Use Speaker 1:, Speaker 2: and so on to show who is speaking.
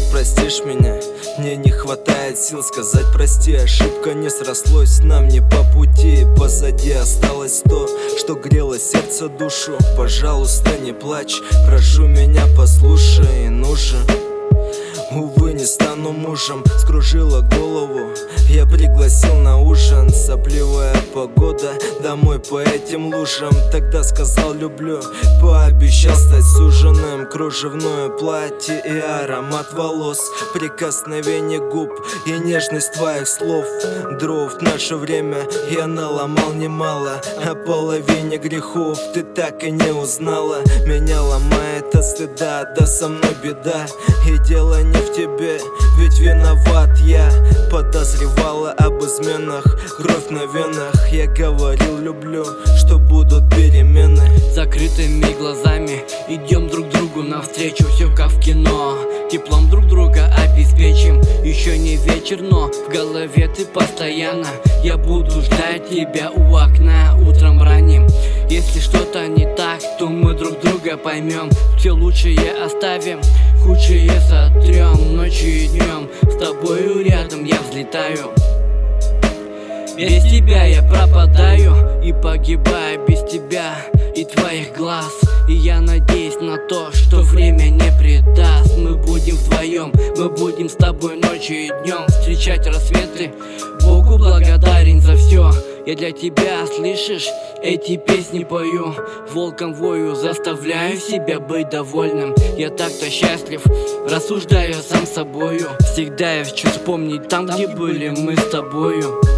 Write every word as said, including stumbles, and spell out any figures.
Speaker 1: простишь меня? Мне не хватает сил сказать прости. Ошибка не срослось, нам не по пути. Позади осталось то, что грело сердце, душу. Пожалуйста, не плачь, прошу меня, послушай, ну же. Увы, не стану мужем, скружила голову. Я пригласил на ужин, сопливая погода. Домой по этим лужам, тогда сказал люблю. Пообещал стать суженым, кружевное платье и аромат волос, прикосновение губ и нежность твоих слов. Дров в наше время я наломал немало, о половине грехов ты так и не узнала. Меня ломает от стыда, да со мной беда. И дело не в тебе, ведь виноват я. Подозревала об изменах, кровь на венах. Я говорил люблю, что будут перемены.
Speaker 2: Закрытыми глазами идем друг другу навстречу. Все как в кино, теплом друг друга обеспечим. Еще не вечер, но в голове ты постоянно. Я буду ждать тебя у окна утром ранним. Если что-то не так, то мы друг друга поймем. Все лучшее оставим, худшее сотрем. Ночью и днем с тобою рядом я взлетаю. Без тебя я пропадаю и погибаю без тебя и твоих глаз. И я надеюсь на то, что время не предаст. Мы будем вдвоем, мы будем с тобой ночью и днем встречать рассветы. Богу благодарен за все. Я для тебя, слышишь, эти песни пою. Волком вою, заставляю себя быть довольным. Я так-то счастлив, рассуждаю сам собою. Всегда я хочу вспомнить там, где были мы с тобою.